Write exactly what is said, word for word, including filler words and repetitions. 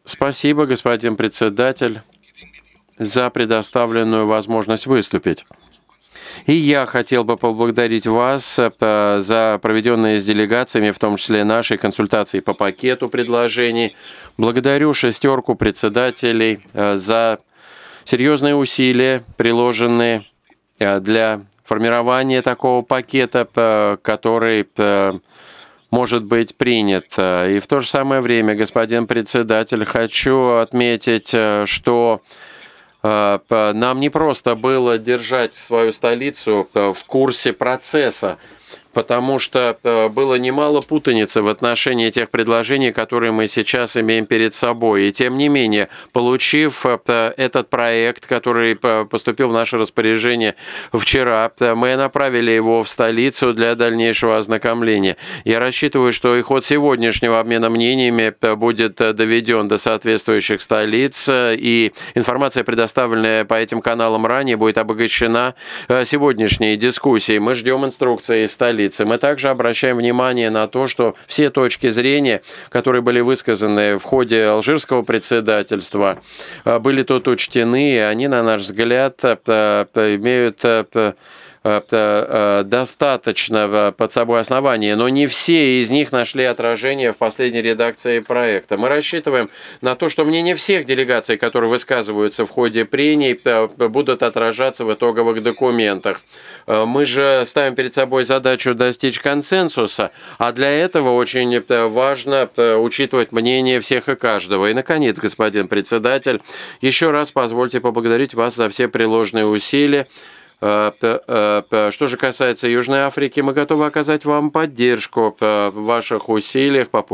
Спасибо, господин председатель, за предоставленную возможность выступить. И я хотел бы поблагодарить вас э, за проведенные с делегациями, в том числе нашей консультации по пакету предложений. Благодарю шестерку председателей э, за серьезные усилия, приложенные э, для формирования такого пакета, э, который э, может быть принят. И в то же самое время, господин председатель, хочу отметить, э, что э, п- нам не просто было держать свою столицу э, в курсе процесса, потому что э, было немало путаницы в отношении тех предложений, которые мы сейчас имеем перед собой. И тем не менее, получив э, этот проект, который э, поступил в наше распоряжение вчера, э, мы направили его в столицу для дальнейшего ознакомления. Я рассчитываю, что и ход сегодняшнего обмена мнениями э, будет э, доведен до соответствующих столиц, э, и информация, предоставленная по этим каналам ранее, будет обогащена э, сегодняшней дискуссией. Мы ждем инструкции из столицы. Мы также обращаем внимание на то, что все точки зрения, которые были высказаны в ходе алжирского председательства, э, были тут учтены, и они, на наш взгляд, э, э, имеют э, э, э, достаточно э, под собой основания, но не все из них нашли отражение в последней редакции проекта. Мы рассчитываем на то, что мнения всех делегаций, которые высказываются в ходе прений, э, будут отражаться в итоговых документах. Э, Мы же ставим перед собой задачу достичь консенсуса, а для этого очень э, важно э, учитывать мнение всех и каждого. И, наконец, господин председатель, еще раз позвольте поблагодарить вас за все приложенные усилия. Э, п- э, п- Что же касается Южной Африки, мы готовы оказать вам поддержку э, в ваших усилиях по